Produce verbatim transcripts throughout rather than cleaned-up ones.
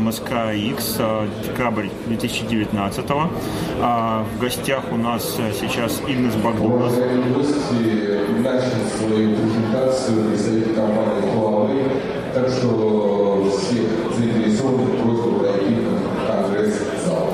эм эс ка икс, декабрь две тысячи девятнадцатого. В гостях у нас сейчас Игнас Богданос. Начали свою презентацию представитель компании Huawei, так что всех заинтересованных просьба пройти в конгресс-зал.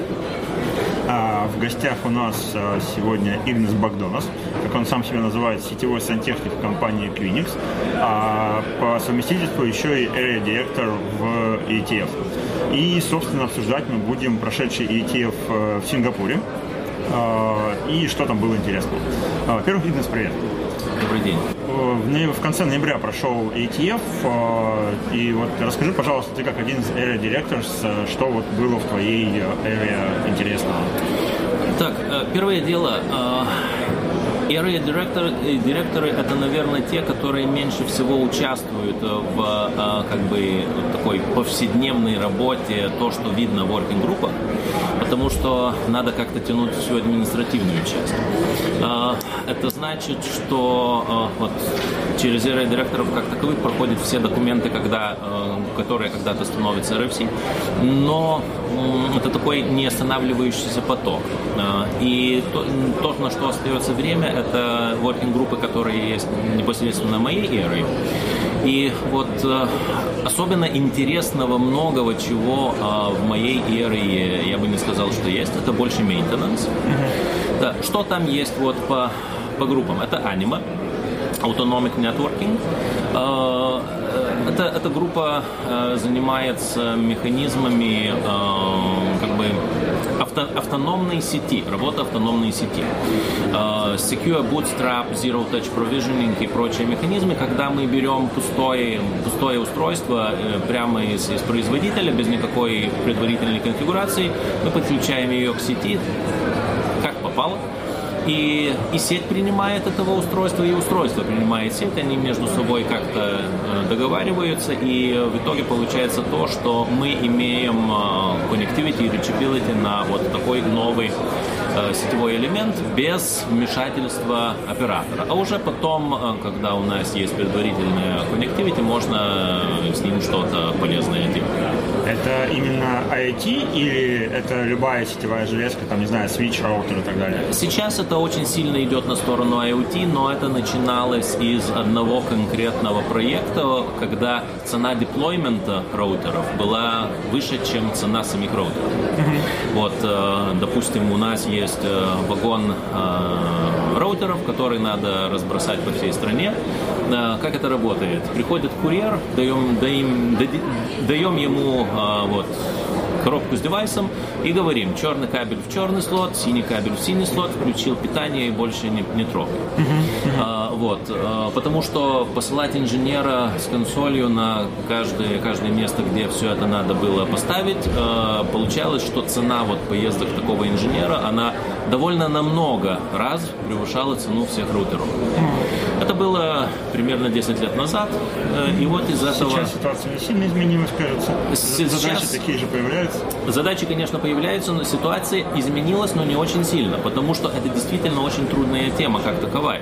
В гостях у нас сегодня Игнас Богданос, как он сам себя называет, сетевой сантехник компании Quinix, а по совместительству еще и Area Director в и ти эф. И, собственно, обсуждать мы будем прошедший и ти эф в Сингапуре и что там было интересно. Во-первых, Игнас, привет. Добрый день. В конце ноября прошел и ти эф, и вот расскажи, пожалуйста, ты как один из Area Directors, что вот было в твоей Area интересного? Так, первое дело, Area директоры, директоры это, наверное, те, которые меньше всего участвуют в как бы такой повседневной работе, то, что видно в working группах, потому что надо как-то тянуть всю административную часть. Это значит, что вот через Area директоров как таковых проходят все документы, когда, которые когда-то становятся эр эф си, но это такой неостанавливающийся поток. И то, то, на что остается время, это working-группы, которые есть непосредственно на моей эре. И вот особенно интересного многого чего в моей эре я бы не сказал, что есть. Это больше maintenance. Mm-hmm. Да, что там есть вот по, по группам? Это Anima, Autonomic Networking. Это, эта группа занимается механизмами как бы авто, автономной сети, работа автономной сети. Secure Bootstrap, Zero Touch Provisioning и прочие механизмы, когда мы берем пустое, пустое устройство прямо из, из производителя, без никакой предварительной конфигурации, мы подключаем ее к сети, как попало. И, и сеть принимает этого устройства, и устройство принимает сеть, они между собой как-то договариваются, и в итоге получается то, что мы имеем connectivity и reachability на вот такой новый сетевой элемент без вмешательства оператора. А уже потом, когда у нас есть предварительная connectivity, можно с ним что-то полезное делать. Это именно ай ти или это любая сетевая железка, там, не знаю, switch, роутер и так далее? Сейчас это очень сильно идет на сторону ай о ти, но это начиналось из одного конкретного проекта, когда цена деплоймента роутеров была выше, чем цена самих роутеров. Mm-hmm. Вот, допустим, у нас есть вагон роутеров, которые надо разбросать по всей стране. Как это работает? Приходит курьер, даем, даем, даем ему вот, коробку с девайсом и говорим, черный кабель в черный слот, синий кабель в синий слот, включил питание и больше не, не трогай. Uh-huh. А, вот, а, потому что посылать инженера с консолью на каждое, каждое место, где все это надо было поставить, а, получалось, что цена вот поездок такого инженера, она довольно намного раз превышала цену всех рутеров. Uh-huh. Это было примерно десять лет назад, и вот из этого... Сейчас ситуация не сильно изменилась, кажется. Сейчас... Задачи такие же появляются? Задачи, конечно, появляются, но ситуация изменилась, но не очень сильно, потому что это действительно очень трудная тема, как таковая.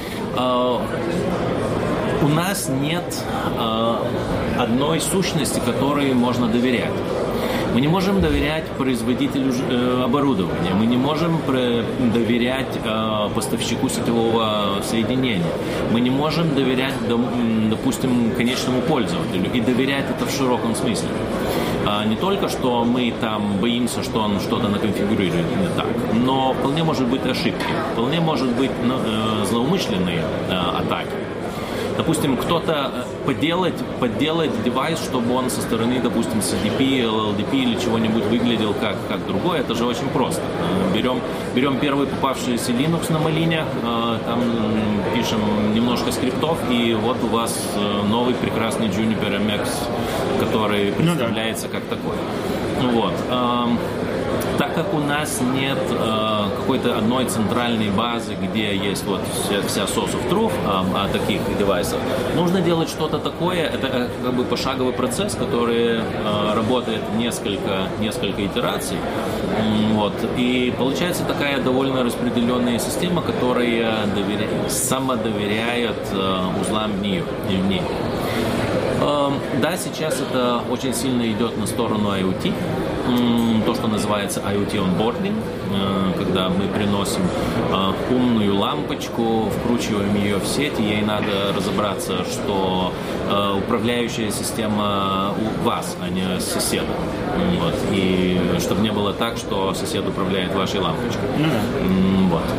У нас нет одной сущности, которой можно доверять. Мы не можем доверять производителю оборудования, мы не можем доверять поставщику сетевого соединения, мы не можем доверять, допустим, конечному пользователю и доверять это в широком смысле. Не только, что мы там боимся, что он что-то наконфигурирует не так, но вполне может быть ошибки, вполне может быть злоумышленные атаки. Допустим, кто-то поделать, подделать девайс, чтобы он со стороны, допустим, си ди пи, эл эл ди пи или чего-нибудь выглядел как, как другое, это же очень просто. Берем, берем первый попавшийся Linux на Малине, там пишем немножко скриптов, и вот у вас новый прекрасный Juniper эм экс, который представляется как такой. Вот. Так как у нас нет э, какой-то одной центральной базы, где есть вот вся, вся source of truth э, о таких девайсах, нужно делать что-то такое. Это э, как бы пошаговый процесс, который э, работает несколько, несколько итераций. Вот. И получается такая довольно распределенная система, которая доверя... самодоверяет э, узлам в ней. В ней. Да, сейчас это очень сильно идет на сторону IoT, то, что называется IoT onboarding, когда мы приносим умную лампочку, вкручиваем ее в сеть, и ей надо разобраться, что управляющая система у вас, а не соседа. Вот. И чтобы не было так, что сосед управляет вашей лампочкой. Mm-hmm. Вот.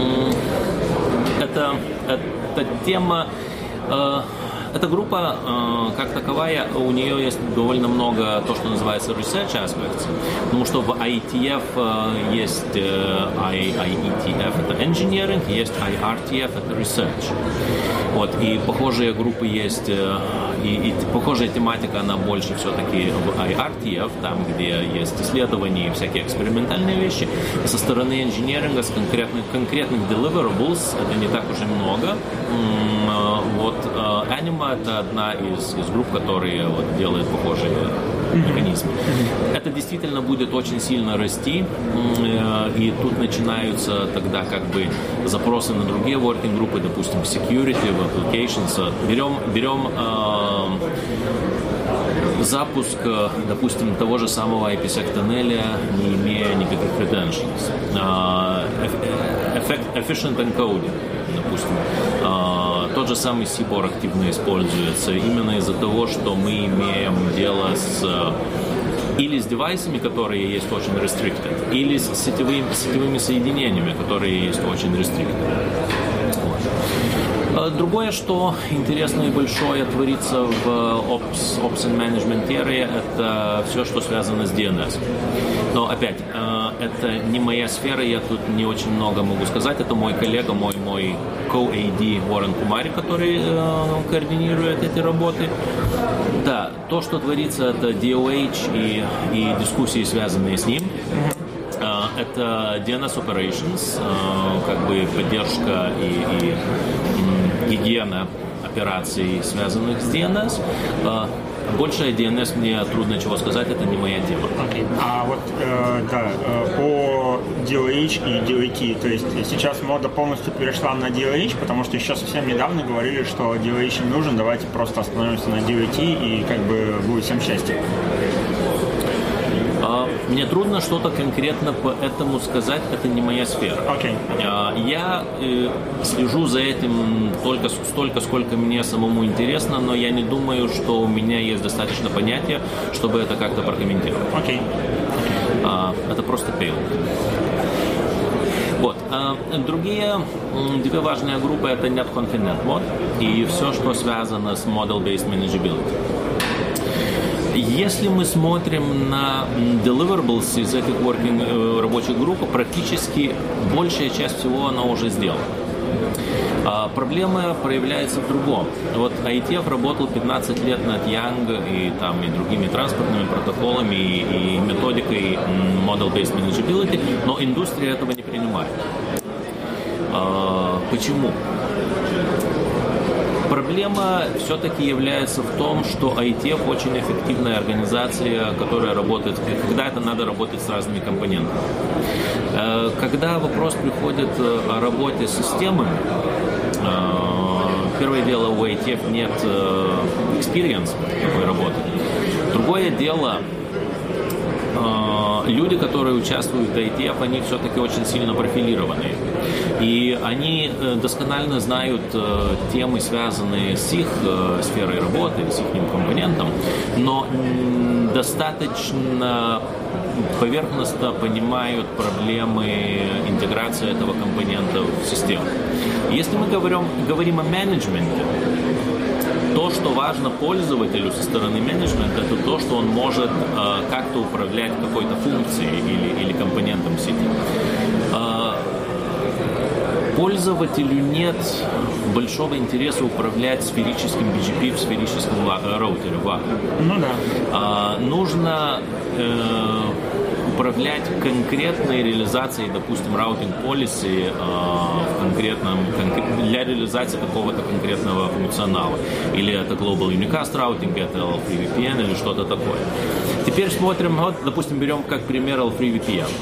Это, это тема... Эта группа, э, как таковая, у нее есть довольно много то, что называется research aspects, потому что в ай ти эф э, есть э, ай и ти эф это engineering, есть ай ар ти эф это research. Вот, и похожие группы есть, э, и, и похожая тематика, она больше все-таки в ай ар ти эф, там, где есть исследования и всякие экспериментальные вещи. И со стороны инженеринга, с конкретных, конкретных deliverables, это не так уж и много. Вот, Anima — это одна из, из групп, которые вот, делают похожие механизмы. Это действительно будет очень сильно расти, и тут начинаются тогда как бы запросы на другие working группы, допустим, security, applications. Берем, берем э, запуск, допустим, того же самого ай пи сек-тоннеля, не имея никаких credentials. Efficient encoding, допустим. Тот же самый Seaborg активно используется именно из-за того, что мы имеем дело с или с девайсами, которые есть очень restricted, или с сетевыми, сетевыми соединениями, которые есть очень restricted. Вот. Другое, что интересно и большое творится в Ops, Ops and Management Area, это все, что связано с ди эн эс. Но опять, это не моя сфера, я тут не очень много могу сказать. Это мой коллега, мой, мой ко-эй ди Уоррен Кумари, который э, координирует эти работы. Да, то, что творится, это ди о эйч и, и дискуссии, связанные с ним. Э, это ди эн эс Operations, э, как бы поддержка и, и э, гигиена операций, связанных с ди эн эс. Э, Больше ди эн эс мне трудно чего сказать, это не моя тема. Okay. А вот, э, да, э, по ди о эйч и ди о ти, то есть сейчас мода полностью перешла на ди о эйч, потому что еще совсем недавно говорили, что ди о эйч не нужен, давайте просто остановимся на ди о ти и как бы будет всем счастье. Мне трудно что-то конкретно по этому сказать, это не моя сфера. Okay. Я э, слежу за этим только столько, сколько мне самому интересно, но я не думаю, что у меня есть достаточно понятия, чтобы это как-то прокомментировать. Okay. Okay. Это просто payload. Вот. Другие две важные группы — это NetConfig NetMod и все, что связано с Model-Based Manageability. Если мы смотрим на deliverables из этих working, рабочих групп, практически большая часть всего она уже сделана. А проблема проявляется в другом. Вот ай ти эф работал пятнадцать лет над Yang и, там, и другими транспортными протоколами и, и методикой Model-Based Manageability, но индустрия этого не принимает. А, почему? Проблема все-таки является в том, что ай ти эф очень эффективная организация, которая работает, когда это надо работать с разными компонентами. Когда вопрос приходит о работе с системами, первое дело, у ай ти эф нет experience такой работы. Другое дело, люди, которые участвуют в ай ти эф, они все-таки очень сильно профилированные. И они досконально знают темы, связанные с их сферой работы, с их компонентом, но достаточно поверхностно понимают проблемы интеграции этого компонента в систему. Если мы говорим, говорим о менеджменте, то, что важно пользователю со стороны менеджмента, это то, что он может э, как-то управлять какой-то функцией или, или компонентом сети. Э, пользователю нет большого интереса управлять сферическим би джи пи в сферическом роутере. Ну да. Э, нужно э, управлять конкретной реализацией, допустим, routing policy э, в конкретном, конкрет, для реализации какого-то конкретного функционала. Или это Global Unicast Routing, это эл три ви пи эн или что-то такое. Теперь смотрим, вот, допустим, берем как пример эл три ви пи эн.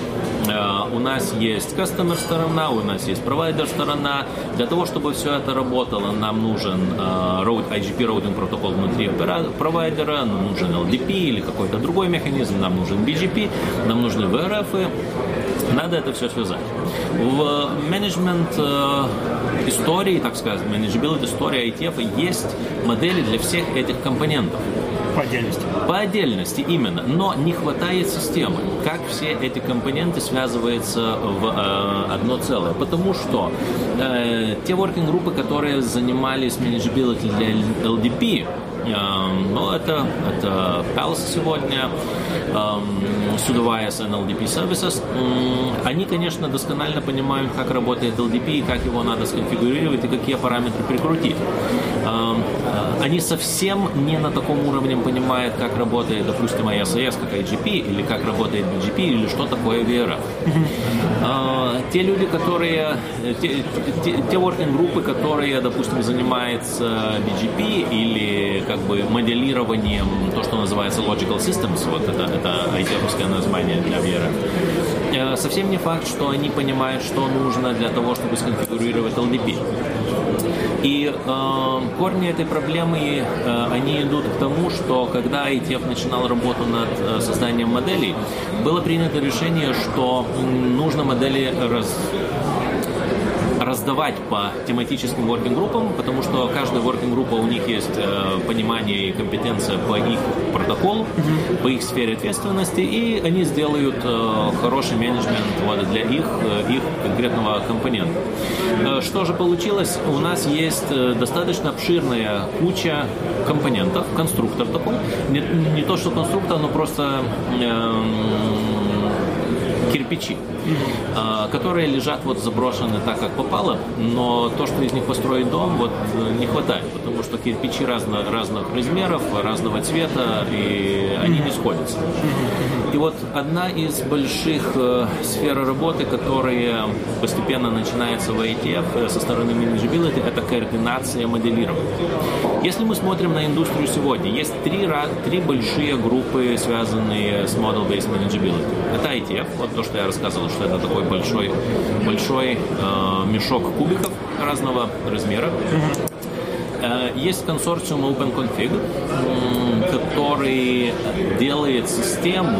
У нас есть customer сторона, у нас есть провайдер сторона. Для того, чтобы все это работало, нам нужен ай джи пи роутинг протокол внутри провайдера, нам нужен эл ди пи или какой-то другой механизм, нам нужен би джи пи, нам нужны ви ар эф. Надо это все связать. В менеджмент истории, так сказать, менеджабилити истории ай ти эф есть модели для всех этих компонентов. По отдельности. По отдельности именно, но не хватает системы, как все эти компоненты связываются в э, одно целое. Потому что э, те working-группы, которые занимались менеджабилити для эл ди пи, э, ну, это, это Pulse сегодня, э, Sudovaya and эл ди пи Services, э, они, конечно, досконально понимают, как работает эл ди пи, как его надо сконфигурировать и какие параметры прикрутить. Э, э, они совсем не на таком уровне понимает, как работает, допустим, ай эс эй эс как ай джи пи, или как работает би джи пи, или что такое ви ар эф. Uh, те люди, которые, те, те, те working-группы, которые, допустим, занимаются би джи пи или как бы моделированием, то, что называется Logical Systems, вот это, это ай ти эф-овское название для ви ар эф, uh, совсем не факт, что они понимают, что нужно для того, чтобы сконфигурировать эл ди пи. И э, корни этой проблемы, э, они идут к тому, что когда ай ти эф начинал работу над э, созданием моделей, было принято решение, что нужно модели раз... раздавать по тематическим working-группам, потому что каждая working-группа, у них есть э, понимание и компетенция по их протоколу, mm-hmm. по их сфере ответственности, и они сделают э, хороший менеджмент вот, для их, э, их конкретного компонента. Э, что же получилось? У нас есть э, достаточно обширная куча компонентов, конструктор такой, не, не то что конструктор, но просто э, кирпичи, mm-hmm. которые лежат вот заброшены так, как попало, но то, что из них построить дом, вот не хватает, потому что кирпичи разно, разных размеров, разного цвета, и они mm-hmm. не сходятся. Mm-hmm. И вот одна из больших э, сфер работы, которая постепенно начинается в ай ти эф со стороны менеджабилити, это координация моделирования. Если мы смотрим на индустрию сегодня, есть три, три большие группы, связанные с Model-Based Manageability. Это ай ти эф, вот то, что я рассказывал, что это такой большой, большой э, мешок кубиков разного размера. Mm-hmm. Э, есть консорциум OpenConfig, э, который делает систему,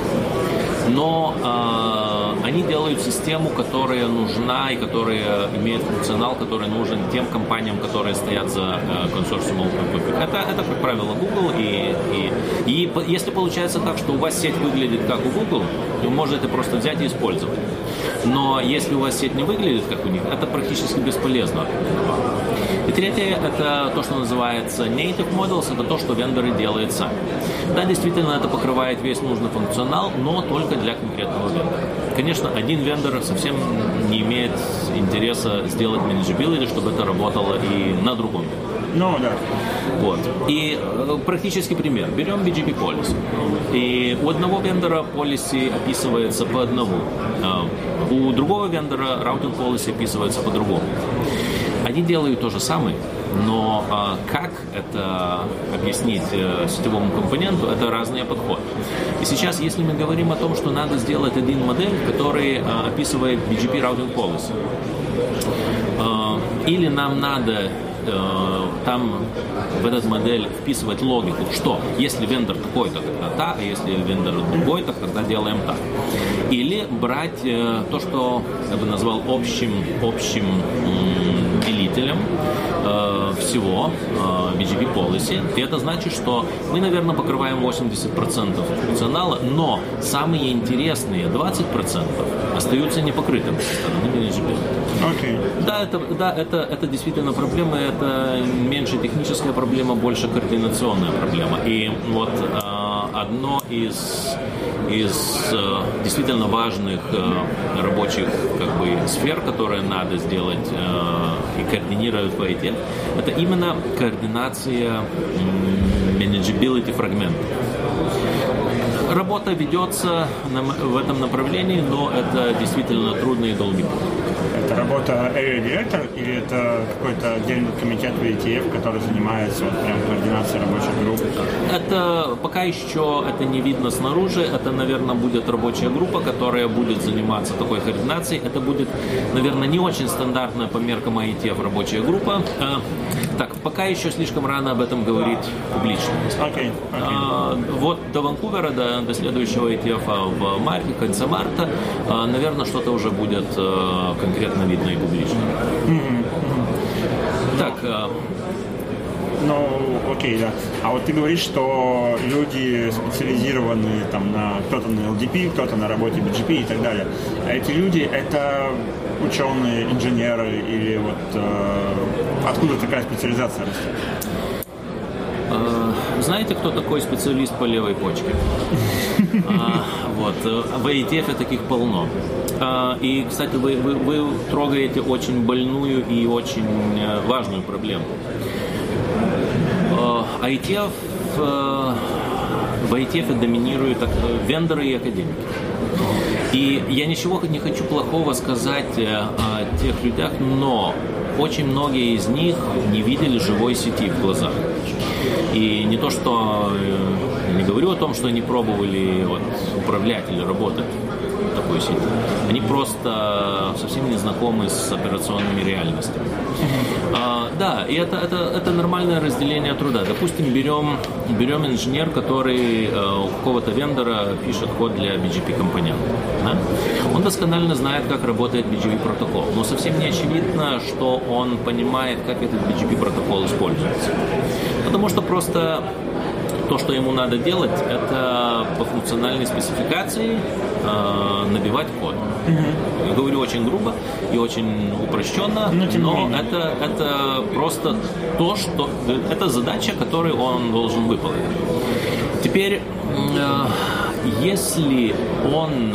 но э, они делают систему, которая нужна и которая имеет функционал, который нужен тем компаниям, которые стоят за э, консорциумом OpenConfig. Это, это, как правило, Google. И, и, и если получается так, что у вас сеть выглядит как у Google, вы можете просто взять и использовать. Но если у вас сеть не выглядит как у них, это практически бесполезно. И третье, это то, что называется native models, это то, что вендоры делают сами. Да, действительно, это покрывает весь нужный функционал, но только для конкретного вендора. Конечно, один вендор совсем не имеет интереса сделать менеджабилити, чтобы это работало и на другом вендоре. Ну, да. Вот. И э, практический пример. Берем би джи пи policy. И у одного вендора policy описывается по одному. Э, у другого вендора routing policy описывается по-другому. Они делают то же самое, но э, как это объяснить э, сетевому компоненту, это разные подходы. И сейчас, если мы говорим о том, что надо сделать один модель, который э, описывает би джи пи routing policy, э, или нам надо там в этот модель вписывать логику, что если вендор такой-то, тогда так, а если вендор другой-то, тогда делаем так. Или брать э, то, что я бы назвал общим, общим м, делителем э, всего э, би джи пи policy. И это значит, что мы, наверное, покрываем восемьдесят процентов функционала, но самые интересные двадцать процентов остаются непокрытыми со стороны менеджабилити. Okay. Да, это, да это, это действительно проблема, это меньше техническая проблема, больше координационная проблема. И вот э, одно из, из э, действительно важных э, рабочих как бы, сфер, которые надо сделать э, и координировать в ай ти эф, это именно координация менеджабилити фрагментов. Работа ведется в этом направлении, но это действительно трудный и долгий путь. Это работа Area Director или это какой-то отдельный комитет в и ти эф, который занимается вот прям координацией рабочих групп? Это пока еще это не видно снаружи. Это, наверное, будет рабочая группа, которая будет заниматься такой координацией. Это будет, наверное, не очень стандартная по меркам ай ти эф рабочая группа. Так, пока еще слишком рано об этом говорить публично. Okay, okay. Вот до Ванкувера, до, до следующего ай ти эф в марте, в конце марта, наверное, что-то уже будет конкретно видно и публично. Mm-hmm. Mm-hmm. Так. Ну, окей, да. А вот ты говоришь, что люди специализированы там на кто-то на эл ди пи, кто-то на работе би джи пи и так далее. А эти люди это ученые, инженеры или вот э, откуда такая специализация растет? Знаете, кто такой специалист по левой почке? Вот. В ай ти эф таких полно. И, кстати, вы, вы, вы трогаете очень больную и очень важную проблему. ай ти эф, в ай ти эф доминируют вендоры и академики. И я ничего не хочу плохого сказать о тех людях, но очень многие из них не видели живой сети в глазах. И не то, что я не говорю о том, что они пробовали вот, управлять или работать в такой сети. Они просто совсем не знакомы с операционными реальностями. А, да, и это, это, это нормальное разделение труда. Допустим, берем, берем инженер, который э, у какого-то вендора пишет код для би джи пи-компонента. Да? Он досконально знает, как работает би джи пи-протокол, но совсем не очевидно, что он понимает, как этот би джи пи-протокол используется. Потому что просто то, что ему надо делать, это по функциональной спецификации э, набивать код. Mm-hmm. Я говорю очень грубо и очень упрощенно, но, но это, это просто то, что это задача, которую он должен выполнить. Теперь, э, если он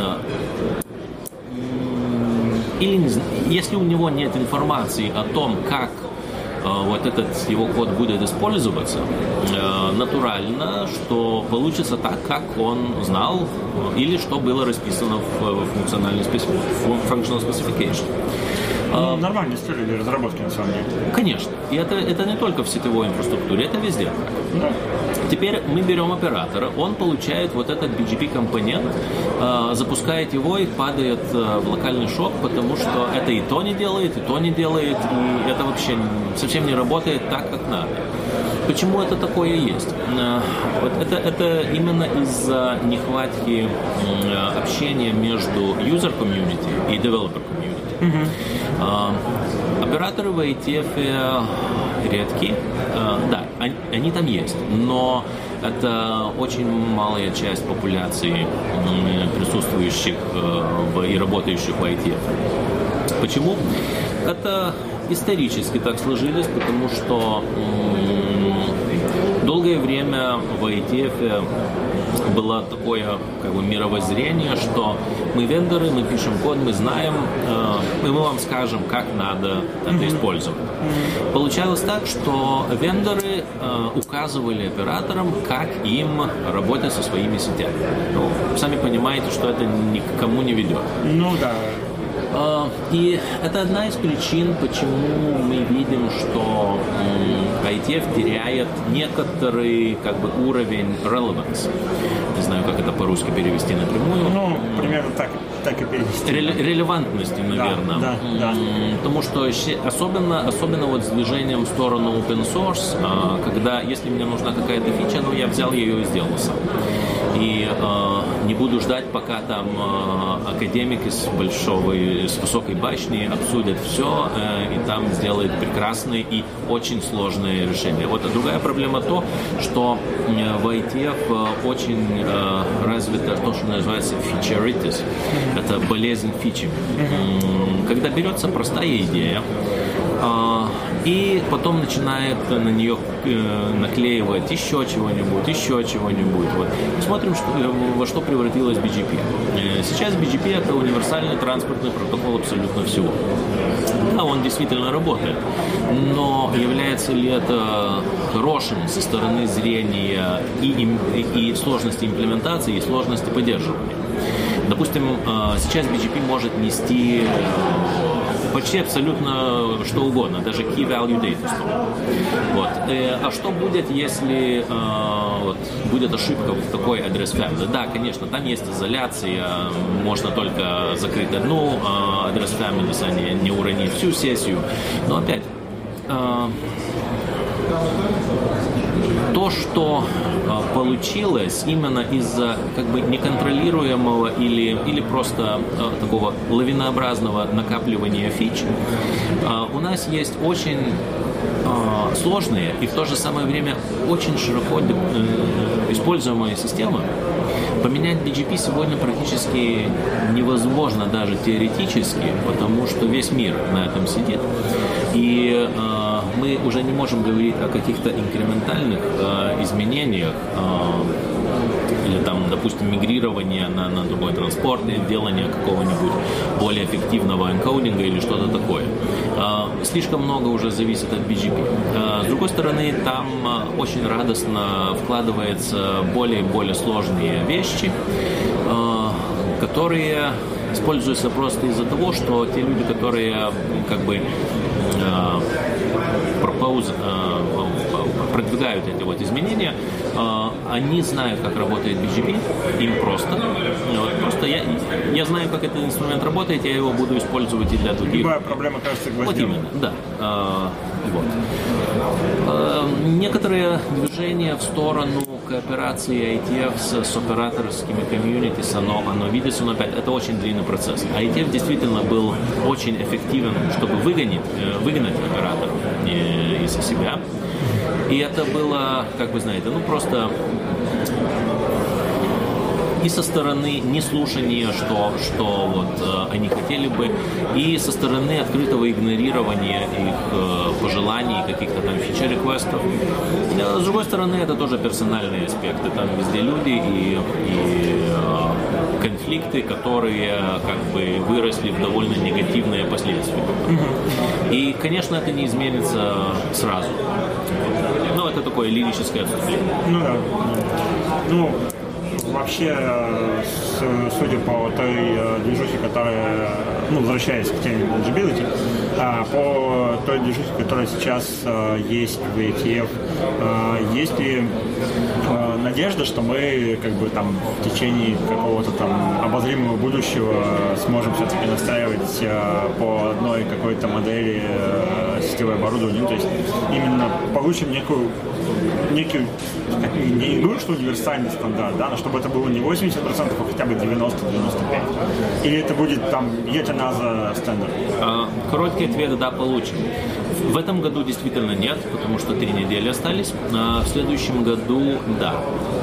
или если у него нет информации о том, как вот этот его код будет использоваться, натурально, что получится так, как он знал, или что было расписано в функциональной functional specification. Ну, нормальная история для разработки, на самом деле. Конечно. И это, это не только в сетевой инфраструктуре, это везде. Да. Теперь мы берем оператора, он получает вот этот би джи пи-компонент, э, запускает его и падает э, в локальный шок, потому что это и то не делает, и то не делает, и это вообще совсем не работает так, как надо. Почему это такое есть? Э, вот это, это именно из-за нехватки э, общения между user community и developer community. Mm-hmm. Э, операторы в ай ти эф редки, э, да, они, они там есть, но это очень малая часть популяции э, присутствующих э, в, и работающих в ай ти эф. Почему? Это исторически так сложилось, потому что э, долгое время в ай ти эф было такое как бы мировоззрение, что мы вендоры, мы пишем код, мы знаем, э, и мы вам скажем, как надо это mm-hmm. использовать. Mm-hmm. Получалось так, что вендоры э, указывали операторам, как им работать со своими сетями. Ну, сами понимаете, что это ни к кому не ведет. Ну да. И это одна из причин, почему мы видим, что ай ти эф теряет некоторый как бы, уровень relevance. Не знаю, как это по-русски перевести напрямую. Ну, примерно так, так и перевести. Реле- релевантности, наверное. Да, да, да. Потому что особенно, особенно вот с движением в сторону open source, когда, если мне нужна какая-то фича, ну, я взял ее и сделал сам. И э, не буду ждать, пока там э, академик из большого, из высокой башни обсудит все э, и там сделает прекрасные и очень сложные решения. Вот а другая проблема то, что э, в ай ти эф э, очень э, развито то, что называется featureitis. Это болезнь фичи. Когда берется простая идея, э, и потом начинает на нее наклеивать еще чего-нибудь, еще чего-нибудь. Вот. Смотрим, что, во что превратилась би джи пи. Сейчас би джи пи это универсальный транспортный протокол абсолютно всего. Да, он действительно работает, но является ли это хорошим со стороны зрения и, и, и сложности имплементации, и сложности поддерживания? Допустим, сейчас би джи пи может нести почти абсолютно что угодно, даже key value data store. Вот. А что будет, если вот, будет ошибка в такой адрес family? Да, конечно, там есть изоляция, можно только закрыть одну адрес family, а не, не уронить всю сессию. Но опять, то, что получилось именно из-за как бы неконтролируемого или, или просто э, такого лавинообразного накапливания фич, э, у нас есть очень э, сложные и в то же самое время очень широко э, используемые системы. Поменять би джи пи сегодня практически невозможно даже теоретически, потому что весь мир на этом сидит. И э, мы уже не можем говорить о каких-то инкрементальных э, изменениях э, или там, допустим, мигрирование на, на другой транспорт, делание какого-нибудь более эффективного энкодинга или что-то такое. Э, слишком много уже зависит от би джи пи. Э, с другой стороны, там э, очень радостно вкладываются более и более сложные вещи, э, которые используются просто из-за того, что те люди, которые как бы пропоуз, продвигают эти вот изменения, они знают, как работает би джи пи, им просто. Вот, просто я, я знаю, как этот инструмент работает, я его буду использовать и для других. Любая проблема кажется гвоздем. Вот именно, да. Вот. Некоторые движения в сторону кооперации ай ти эф с, с операторскими комьюнитис, оно, оно видится, но опять это очень длинный процесс. ай ти эф действительно был очень эффективен, чтобы выгонить, выгнать операторов из себя. И это было, как вы знаете, ну просто и со стороны неслушания, что, что вот, э, они хотели бы, и со стороны открытого игнорирования их э, пожеланий, каких-то там фичер-реквестов. С другой стороны, это тоже персональные аспекты. Там везде люди и, и э, конфликты, которые как бы выросли в довольно негативные последствия. И, конечно, это не изменится сразу. Но это такое лирическое отступление. Ну да. Ну, вообще, судя по той движухе, которая, ну, возвращаясь к теме eligibility, по той движухе, которая сейчас есть в ай ти эф, есть ли надежда, что мы как бы там в течение какого-то там обозримого будущего сможем все-таки настраивать по одной какой-то модели сетевое оборудование, ну, то есть именно получим некую некий, не говорю, что универсальный стандарт, да, но чтобы это было не восемьдесят процентов, а хотя бы девяносто-девяносто пять процентов. Или это будет там yet another стандарт? Короткий ответ – да, получим. В этом году действительно нет, потому что три недели остались. А в следующем году – да.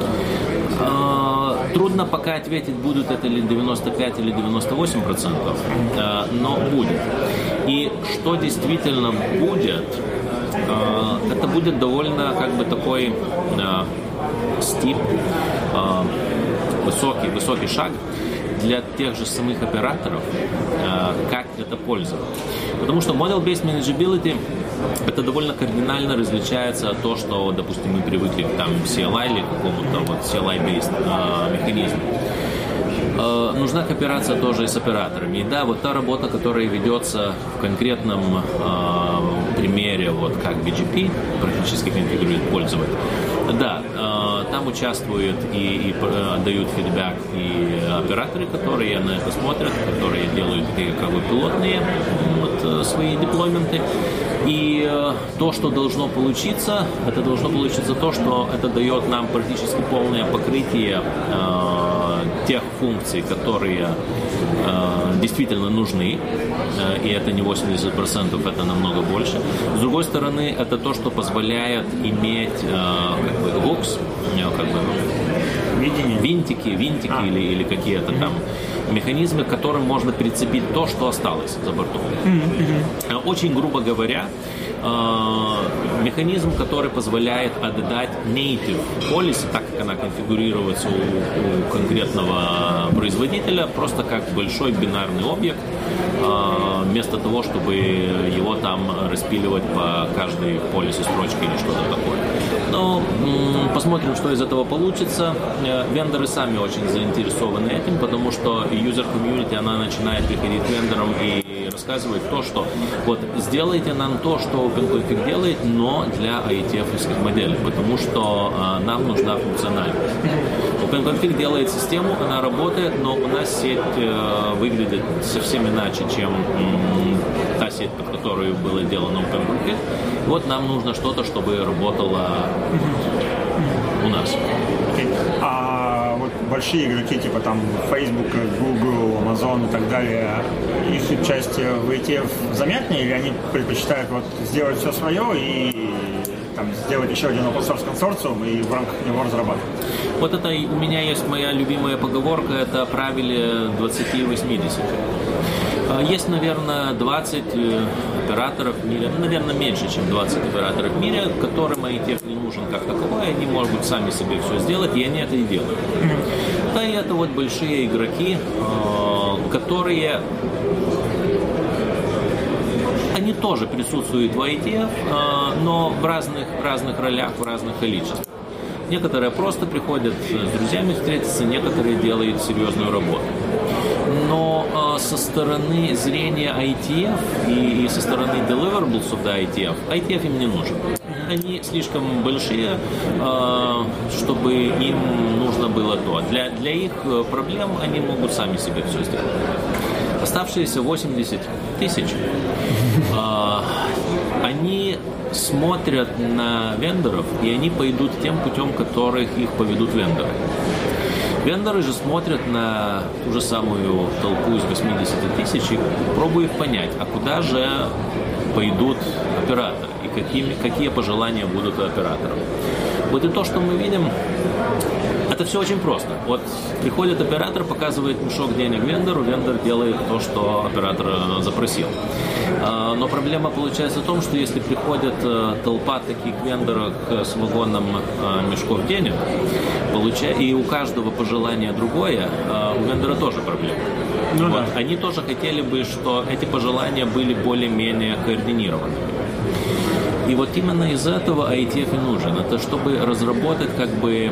Трудно пока ответить, будут это ли девяносто пять или девяносто восемь процентов, но будет. И что действительно будет, это будет довольно как бы такой стип, высокий, высокий шаг для тех же самых операторов, как это пользоваться. Потому что model-based manageability это довольно кардинально различается от того, что, допустим, мы привыкли к там, си эл ай или какому-то вот си эл ай-based э, механизму. Э, нужна кооперация тоже и с операторами. И да, вот та работа, которая ведется в конкретном э, примере, вот как би джи пи практически конфигурирует пользователь, да, э, там участвуют и, и э, дают фидбэк и операторы, которые на это смотрят, которые делают такие как бы пилотные вот, свои деплойменты. И э, то, что должно получиться, это должно получиться то, что это дает нам практически полное покрытие э, тех функций, которые э, действительно нужны, э, и это не восемьдесят процентов, это намного больше. С другой стороны, это то, что позволяет иметь э, как бы hooks, э, как бы, Видение. винтики, винтики а. или, или какие-то mm-hmm. там механизмы, к которым можно прицепить то, что осталось за бортом. Mm-hmm. Очень грубо говоря, механизм, который позволяет отдать native policy, так как она конфигурируется у, у конкретного производителя, просто как большой бинарный объект, вместо того, чтобы его там распиливать по каждой policy строчке или что-то такое. Но посмотрим, что из этого получится. Вендоры сами очень заинтересованы этим, потому что user community, она начинает приходить к вендорам и рассказывать то, что вот сделайте нам то, что OpenConfig делает, но для ай ти эф-овских моделей, потому что а, нам нужна функциональность. OpenConfig делает систему, она работает, но у нас сеть э, выглядит совсем иначе, чем м, та сеть, под которой было сделано OpenConfig. Вот нам нужно что-то, чтобы работало у нас. Okay. А вот большие игроки, типа там Facebook, Google, Amazon и так далее, их участие в ай ти эф заметнее, или они предпочитают вот сделать все свое и там, сделать еще один open source консорциум и в рамках него разрабатывать? Вот это у меня есть моя любимая поговорка, это правило двадцать восемьдесят. Есть, наверное, двадцать операторов в мире, наверное, меньше, чем двадцать операторов в мире, которым ай ти эф не нужен как таковой, они могут сами себе все сделать, и они это и делают. Mm-hmm. Да, и это вот большие игроки, которые... Они тоже присутствуют в ай ти эф, но в разных, в разных ролях, в разных количествах. Некоторые просто приходят с друзьями встретиться, некоторые делают серьезную работу. Но э, со стороны зрения ай ти эф и, и со стороны deliverables of the ай ти эф, ай ти эф им не нужен. Они слишком большие, э, чтобы им нужно было то. Для, для их проблем они могут сами себе все сделать. Оставшиеся восемьдесят тысяч, э, они смотрят на вендоров, и они пойдут тем путем, которых их поведут вендоры. Вендоры же смотрят на ту же самую толпу из восьмидесяти тысяч и пробуют понять, а куда же пойдут операторы и какими, какие пожелания будут у операторов. Вот и то, что мы видим, это все очень просто. Вот приходит оператор, показывает мешок денег вендору, вендор делает то, что оператор запросил. Но проблема получается в том, что если приходит толпа таких вендоров с вагоном мешков денег, и у каждого пожелание другое, у вендора тоже проблема. Ну, вот, да. Они тоже хотели бы, что эти пожелания были более-менее координированными. И вот именно из этого ай ти эф и нужен. Это чтобы разработать как бы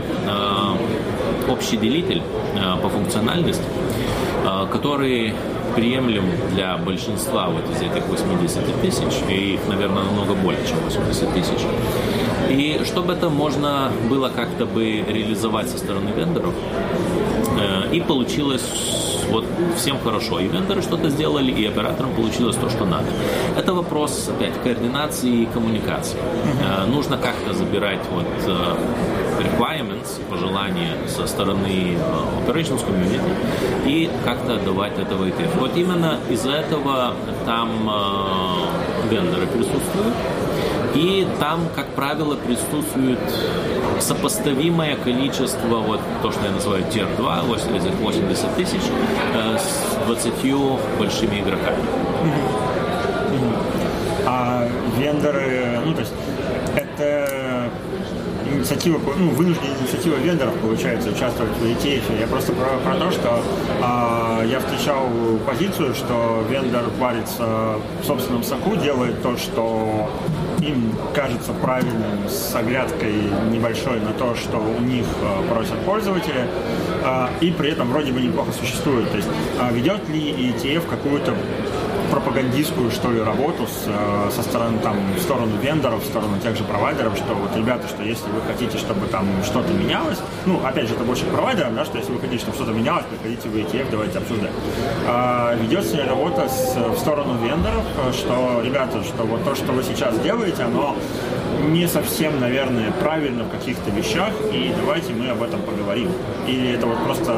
э, общий делитель э, по функциональности, э, который приемлем для большинства вот из этих восьмидесяти тысяч, и их, наверное, намного более, чем восемьдесят тысяч. И чтобы это можно было как-то бы реализовать со стороны вендоров, э, и получилось вот всем хорошо. И вендоры что-то сделали, и операторам получилось то, что надо. Это вопрос, опять, координации и коммуникации. Uh-huh. Э, нужно как-то забирать вот э, requirements, пожелания со стороны э, operations community и как-то отдавать это в ай ти эф. Вот именно из-за этого там э, вендоры присутствуют. И там, как правило, присутствует сопоставимое количество, вот то, что я называю тир два, восемьдесят тысяч, э, с двадцатью большими игроками. Mm-hmm. Mm-hmm. А вендоры, ну, то есть, это инициатива, ну, вынужденная инициатива вендоров, получается, участвовать в ай ти эф. Я просто про, про то, что а, я встречал позицию, что вендор варится в собственном соку, делает то, что им кажется правильным, с оглядкой небольшой на то, что у них а, просят пользователи, а, и при этом вроде бы неплохо существует. То есть а, ведет ли ай ти эф какую-то пропагандистскую, что ли, работу с, со стороны, там, в сторону вендоров, в сторону тех же провайдеров, что вот, ребята, что если вы хотите, чтобы там что-то менялось, ну, опять же, это больше к провайдерам, да, что если вы хотите, чтобы что-то менялось, приходите в ай ти эф, давайте обсуждать. А, ведется ли работа с, в сторону вендоров, что, ребята, что вот то, что вы сейчас делаете, оно не совсем, наверное, правильно в каких-то вещах, и давайте мы об этом поговорим. Или это вот просто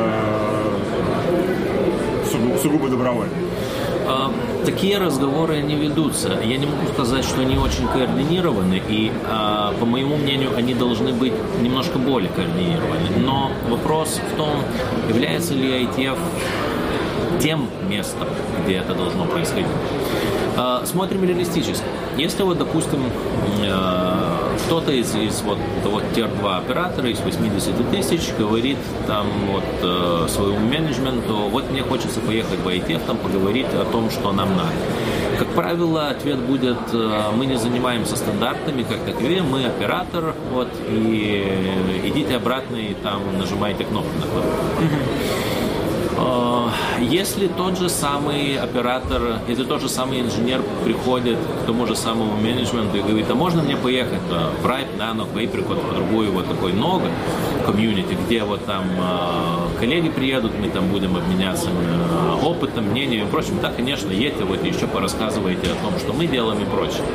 сугубо, сугубо добровольно? Такие разговоры не ведутся. Я не могу сказать, что они очень координированы, и, по моему мнению, они должны быть немножко более координированы. Но вопрос в том, является ли ай ти эф тем местом, где это должно происходить. Смотрим реалистически. Если вот, допустим, кто-то из, из вот того тир два оператора из восемьдесят тысяч говорит там вот своему менеджменту, вот мне хочется поехать в ай ти эф, там поговорить о том, что нам надо. Как правило, ответ будет, мы не занимаемся стандартами, как таковые, мы оператор, вот, и идите обратно и там нажимайте кнопку на кнопку. Если тот же самый оператор, если тот же самый инженер приходит к тому же самому менеджменту и говорит, а можно мне поехать в Ripe, Nano, Apricot, в другую вот такой ногу, комьюнити, где вот там коллеги приедут, мы там будем обменяться опытом, мнением и прочим, да, конечно, едьте, вот еще порассказывайте о том, что мы делаем и прочее.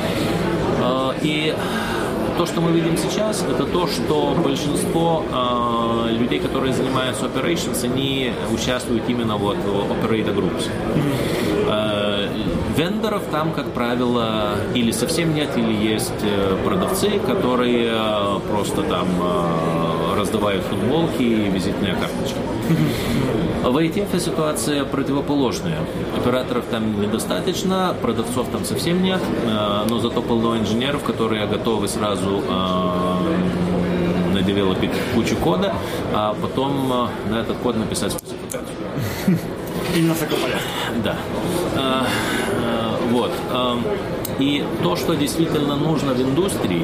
И то, что мы видим сейчас, это то, что большинство э, людей, которые занимаются operations, они участвуют именно вот в operator groups. Э, вендоров там, как правило, или совсем нет, или есть продавцы, которые э, просто там э, раздавают футболки и визитные карточки. В ай ти эф ситуация противоположная. Операторов там недостаточно, продавцов там совсем нет, но зато полно инженеров, которые готовы сразу надевелопить кучу кода, а потом на этот код написать спецификацию. И на сокополя. Да. Вот. И то, что действительно нужно в индустрии,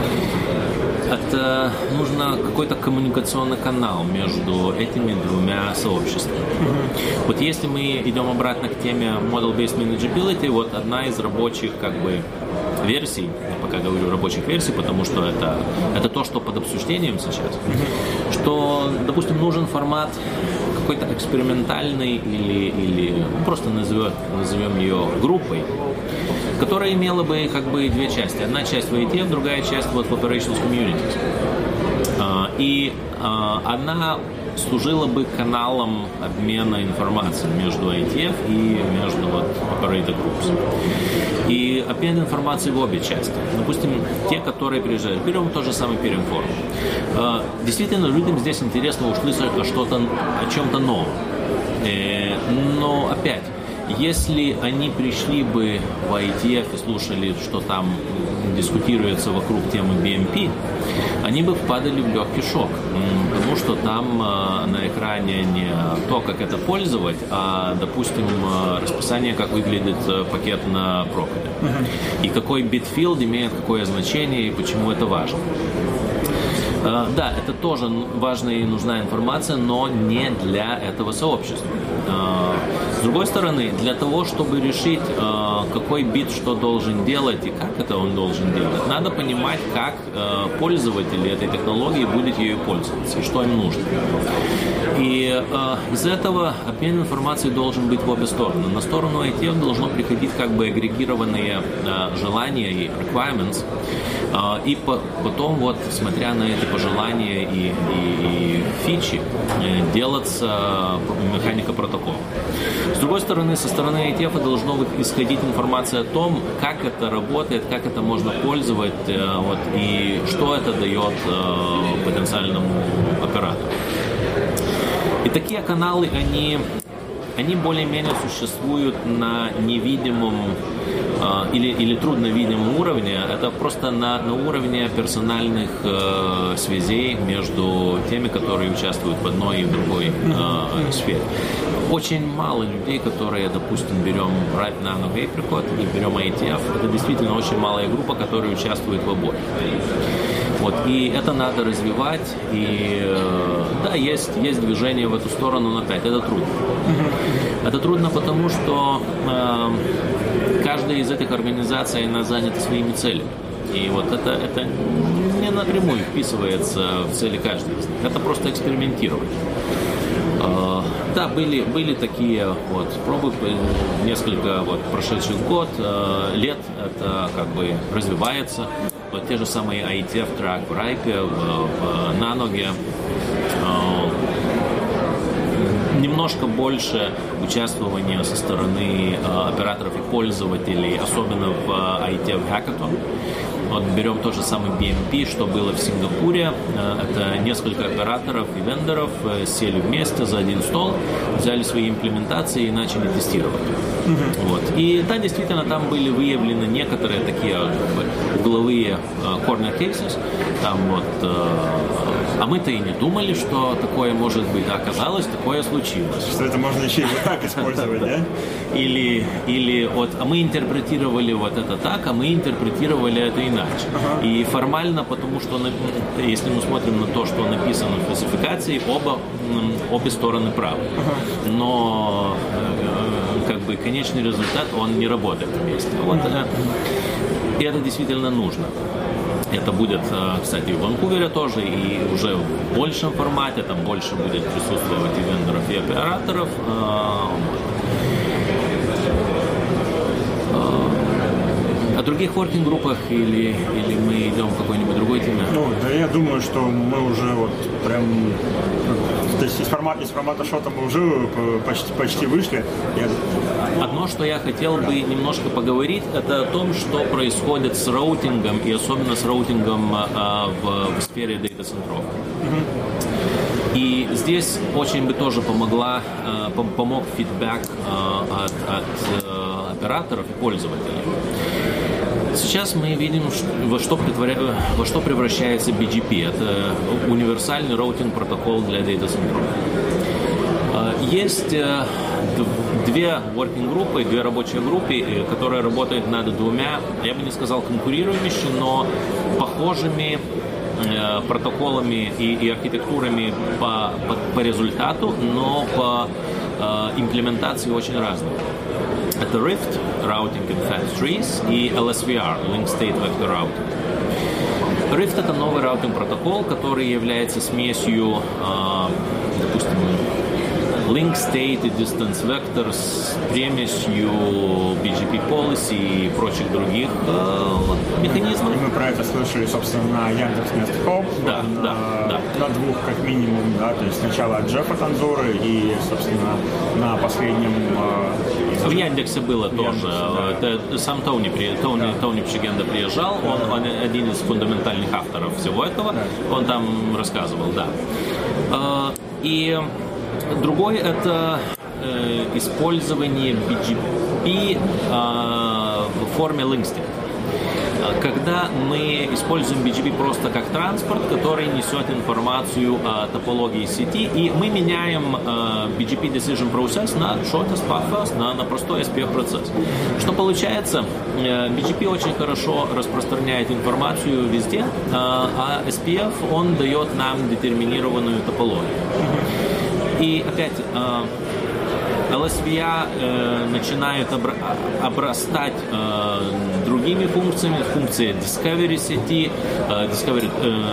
это нужно какой-то коммуникационный канал между этими двумя сообществами. Mm-hmm. Вот если мы идем обратно к теме Model-Based Manageability, вот одна из рабочих как бы версий, я пока говорю рабочих версий, потому что это, это то, что под обсуждением сейчас, mm-hmm. что, допустим, нужен формат какой-то экспериментальный или, или просто назовем, назовем ее группой, которая имела бы как бы две части. Одна часть в ай ти эф, другая часть вот в Operations Communities. И она служила бы каналом обмена информацией между ай ти эф и между вот, Operator Groups. И обмен информацией в обе части. Допустим, те, которые приезжают. Берем тот же самый Peering Forum. Действительно, людям здесь интересно услышать о, что-то, о чем-то новом. Но опять, если они пришли бы в ай ти эф и слушали, что там дискутируется вокруг темы би эм пи, они бы впадали в легкий шок, потому что там на экране не то, как это пользовать, а, допустим, расписание, как выглядит пакет на проводе. И какой битфилд имеет какое значение и почему это важно. Да, это тоже важная и нужна информация, но не для этого сообщества. С другой стороны, для того, чтобы решить, какой бит что должен делать и как это он должен делать, надо понимать, как пользователи этой технологии будут ею пользоваться и что им нужно. И из этого обмен информацией должен быть в обе стороны. На сторону ай ти эф должно приходить как бы агрегированные желания и requirements, и потом вот, смотря на эти пожелания и, и, и фичи, делаться механика протокола. С другой стороны, со стороны ай ти эф должно исходить информация о том, как это работает, как это можно пользовать, вот, и что это дает потенциальному оператору. И такие каналы, они, они более-менее существуют на невидимом э, или, или трудновидимом уровне. Это просто на, на уровне персональных э, связей между теми, которые участвуют в одной и в другой э, сфере. Очень мало людей, которые, допустим, берем Ripe, Nano, Apricot и берем ай ти эф. Это действительно очень малая группа, которая участвует в обоих. Вот, и это надо развивать, и да, есть, есть движение в эту сторону, но опять это трудно. Mm-hmm. Это трудно потому, что э, каждая из этих организаций, она занята своими целями. И вот это, это не напрямую вписывается в цели каждой из них. Это просто экспериментировать. Э, да, были, были такие вот пробы, несколько вот, прошедших год, э, лет, это как бы развивается. Вот те же самые ай ти эф-трак в Ripe, в, в Nanoge, э, немножко больше участвования со стороны э, операторов и пользователей, особенно в ай ти эф Hackathon. Вот берем тот же самый би эм пи, что было в Сингапуре. Это несколько операторов и вендоров сели вместе за один стол, взяли свои имплементации и начали тестировать. Mm-hmm. Вот. И да, действительно, там были выявлены некоторые такие угловые corner cases. Там вот, а мы-то и не думали, что такое может быть, а оказалось, такое случилось. Что это можно еще и вот так использовать, да? Или, или вот, а мы интерпретировали вот это так, а мы интерпретировали это иначе. Uh-huh. И формально, потому что, если мы смотрим на то, что написано в спецификации, оба, обе стороны правы. Uh-huh. Но как бы конечный результат, он не работает вместе. Вот, uh-huh. И это действительно нужно. Это будет, кстати, в Ванкувере тоже, и уже в большем формате, там больше будет присутствовать и вендоров, и операторов. О других working-группах или, или мы идем в какой-нибудь другой теме? Ну, да, я думаю, что мы уже вот прям... То есть из формата, из формата шота мы уже почти, почти вышли. Я... Одно, что я хотел бы немножко поговорить, это о том, что происходит с роутингом, и особенно с роутингом а, в, в сфере дата-центров. Mm-hmm. И здесь очень бы тоже помогла, а, помог фидбэк а, от, от а, операторов и пользователей. Сейчас мы видим, во что, притворя... во что превращается би джи пи. Это универсальный роутинг-протокол для дата-центров. Есть две working-группы, две рабочие группы, которые работают над двумя, я бы не сказал конкурирующими, но похожими протоколами и, и архитектурами по, по, по результату, но по имплементации очень разными. Это Rift, Routing in Fast Trees, и эл эс ви ар, Link State Vector Routing. Rift — это новый раутинг-протокол, который является смесью, допустим, Link State и Distance Vector с примесью би джи пи Policy и прочих других э, механизмов. И мы про это слышали, собственно, на Яндекс.Мест.Хоп, да, на, да, да. на двух как минимум, да, то есть сначала от Джеффа Танзуры и, собственно, на последнем... Э, в Яндексе было в тоже. Яндексе, да. Это, сам Тони, Тони, да. Тони Пшигенда приезжал, да. он, он один из фундаментальных авторов всего этого, да. Он там рассказывал, да. Э, и другой — это э, использование би джи пи э, в форме линкстинг. Когда мы используем би джи пи просто как транспорт, который несет информацию о топологии сети, и мы меняем э, би джи пи Decision Process на Shortest Path First, на, на простой эс пи эф процесс. Что получается? Э, би джи пи очень хорошо распространяет информацию везде, э, а эс пи эф, он дает нам детерминированную топологию. И опять эл эс ви ар э, начинает обра- обрастать э, другими функциями, функции discovery сети, э, discovery,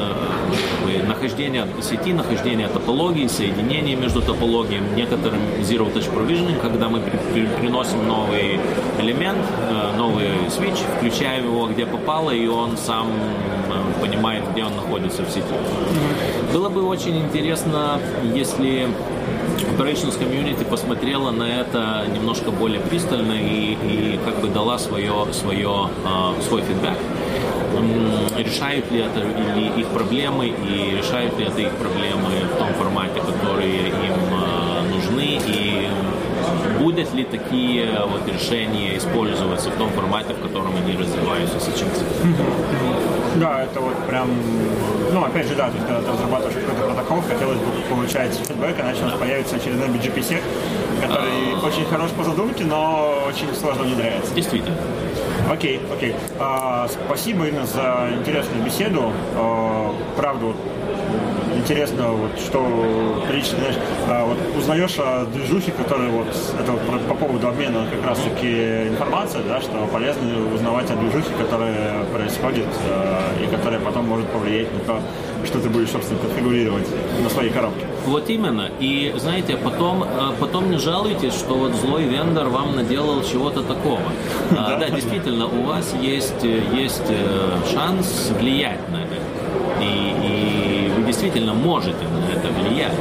э, нахождение сети, нахождение топологии, соединение между топологиями, некоторым zero touch provisioning, когда мы при- при- приносим новый элемент, э, новый switch, включаем его где попало, и он сам э, понимает, где он находится в сети. Mm-hmm. Было бы очень интересно, если Operations Community посмотрела на это немножко более пристально и, и как бы дала свое, свое, э, свой фидбэк. Решают ли это или их проблемы, и решают ли это их проблемы в том формате, которые им э, нужны, и будут ли такие вот решения использоваться в том формате, в котором они развиваются сейчас. Да, это вот прям, ну, опять же, да, то есть, когда ты разрабатываешь какой-то протокол, хотелось бы получать фидбэк, иначе у нас появится очередной би джи пи-сек, который а... очень хорош по задумке, но очень сложно внедряется. Действительно. Окей, окей. А, спасибо, Инна, за интересную беседу. А, правда, вот, интересно, вот, что лично, знаешь, а, вот, узнаешь о движухе, которые вот, это вот по поводу обмена как раз-таки информацией, да, что полезно узнавать о движухе, которая происходит а, и которая потом может повлиять на то, что ты будешь, собственно, конфигурировать на своей коробке. Вот именно. И, знаете, потом, потом не жалуйтесь, что вот злой вендор вам наделал чего-то такого. Да, да, действительно, у вас есть, есть шанс влиять на это. И, и вы действительно можете на это влиять.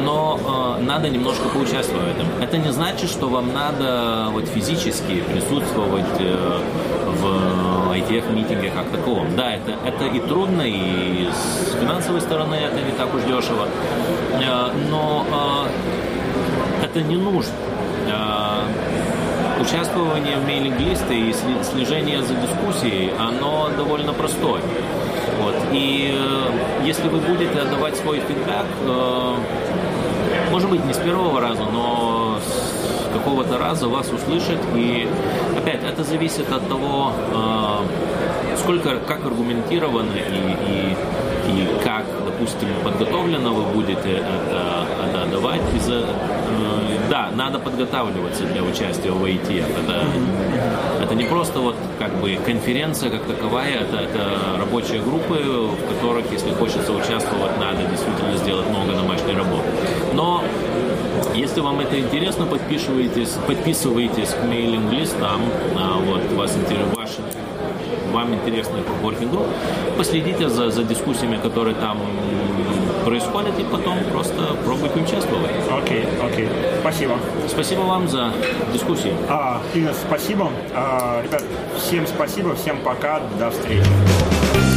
но э, надо немножко поучаствовать в этом. Это не значит, что вам надо вот физически присутствовать э, в ай ти эф-митинге как таковом. Да, это, это и трудно, и с финансовой стороны это не так уж дешево, э, но э, это не нужно. Э, участвование в мейлинг-листе и слежение за дискуссией, оно довольно простое. Вот. И э, если вы будете отдавать свой фидбэк, э, может быть, не с первого раза, но с какого-то раза вас услышат. И опять, это зависит от того, э, сколько, как аргументированно и, и, и как, допустим, подготовленно вы будете это, это отдавать. Из-за, э, да, надо подготавливаться для участия в ай ти эф. Это, это не просто вот как бы конференция как таковая, это, это рабочие группы, в которых, если хочется участвовать, надо действительно сделать много домашней работы. Но если вам это интересно, подписывайтесь, подписывайтесь к мейлинг-листам, вот, вас интересует, вам интересны working group, последите за, за дискуссиями, которые там происходят, и потом просто пробуйте участвовать. Окей, okay, окей. Okay. Спасибо. Спасибо вам за дискуссию. А, Игорь, спасибо. А, ребят, всем спасибо, всем пока, до встречи.